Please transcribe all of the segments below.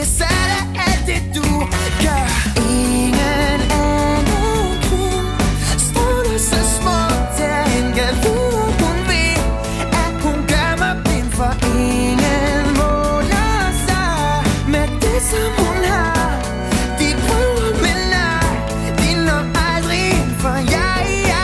besat af alt det du gør. Ingen anden kvinde stråler så smukt derhen. Kan vide hun ved, at hun gør mig blind. For ingen måler sig med det som hun har. De prøver, men nej, de når aldrig ind. For jeg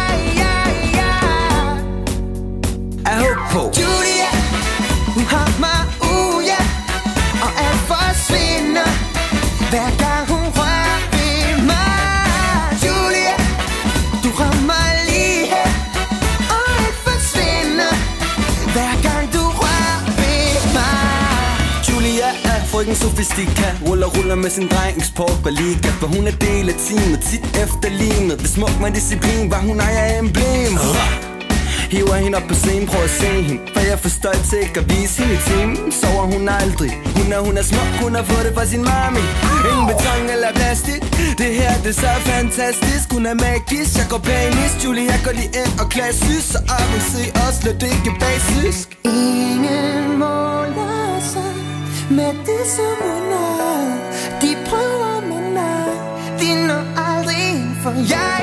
håber på Julia, hun har mig ja. Og alt forsvinder hver gang hun rører ved mig. Julia, du rammer lige her. Og alt forsvinder hver gang du rører ved mig. Julia er frøken sofistika. Ruller med sin dreng sport på liga. For hun er del af teamet, tit efterlignet. Hvis smuk med disciplin, var hun ejer emblem. Hiver hende op på scenen, prøv at se hende. For jeg er for stolt til ikke at vise hende i timen. Sover hun aldrig, hun er smuk, hun har fået det fra sin mami. Ingen beton eller plastik, det her det er så fantastisk. Hun er magisk, jeg går panisk. Julie, jeg går lige ind og klassisk. Så op og se os, lad det ikke basisk. Ingen måler sig med det som hun er. De prøver, men nej, de når aldrig ind. For jeg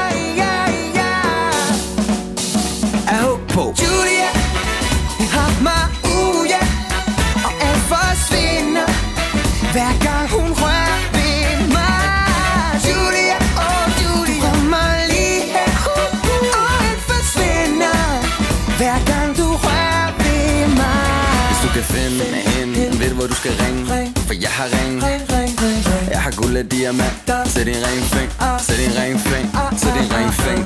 håber på Julia, hun har mig ja. Og alt forsvinder hver gang hun rører ved mig. Julia, Julia, du rammer lige her. Og alt forsvinder hver gang du rører ved mig. Hvis du kan finde hende, ved du hvor du skal ringe. For jeg har ring. Jeg har guld af diamanter. Sæt din ringfing, sæt din ringfing, sæt din ringfing.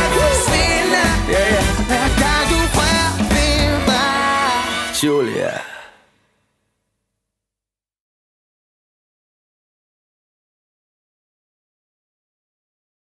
Julia.